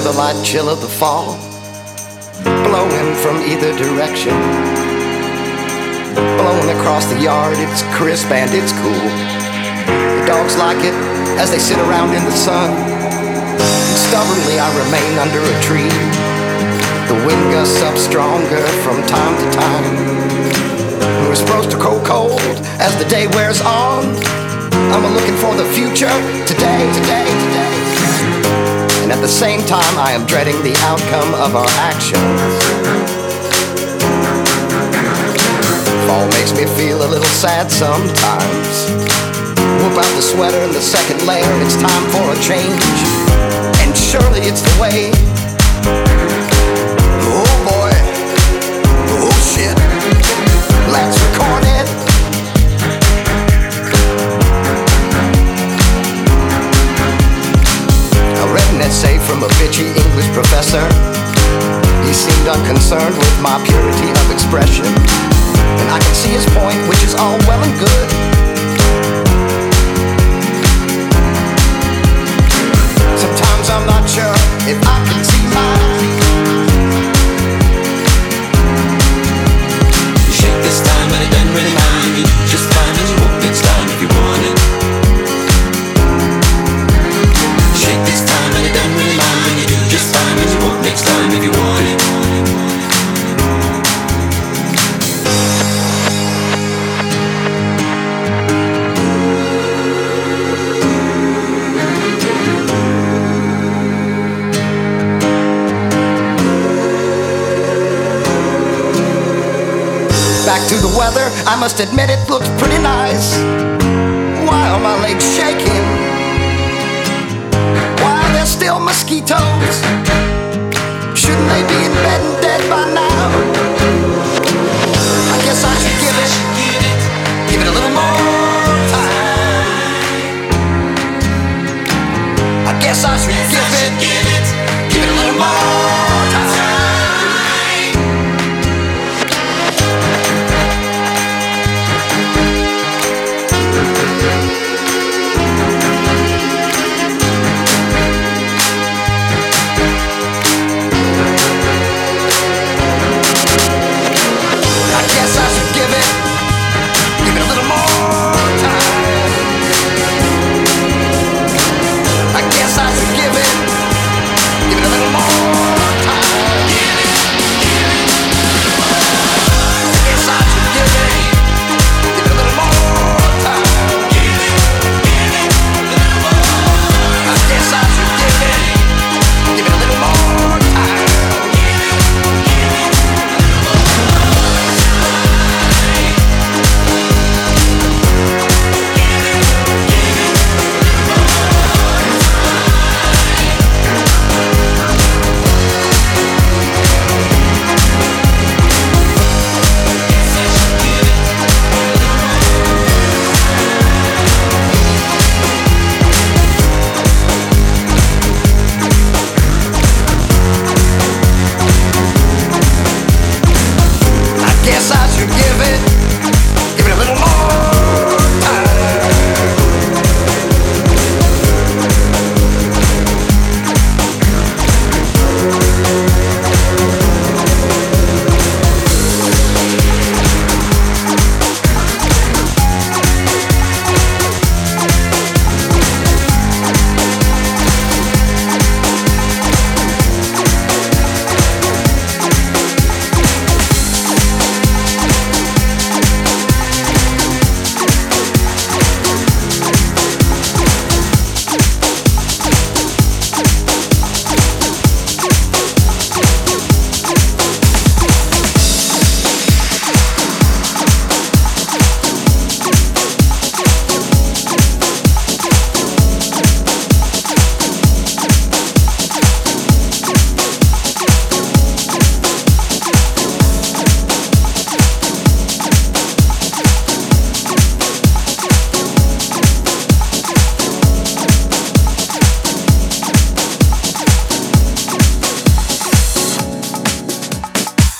the light chill of the fall, blowing from either direction. Blowing across the yard, it's crisp and it's cool. The dogs like it as they sit around in the sun. And stubbornly I remain under a tree. The wind gusts up stronger from time to time. We're supposed to grow cold as the day wears on. I'm looking for the future today. And at the same time I am dreading the outcome of our actions. Fall makes me feel a little sad sometimes. Whip out the sweater and the second layer, it's time for a change. And surely it's the way. Oh boy, oh shit, let's record it. I read an essay from a bitchy English professor. He seemed unconcerned with my purity of expression. And I can see his point, which is all well and good. Sometimes I'm not sure if I can see mine. You shake this time and it doesn't really matter. You do just fine and you hope next time if you want it. Shake this time and it doesn't really matter. You do just fine and you hope next time if you want it. Back to the weather, I must admit it looks pretty nice. Why are my legs shaking? Why are there still mosquitoes? Shouldn't they be in bed and dead by now?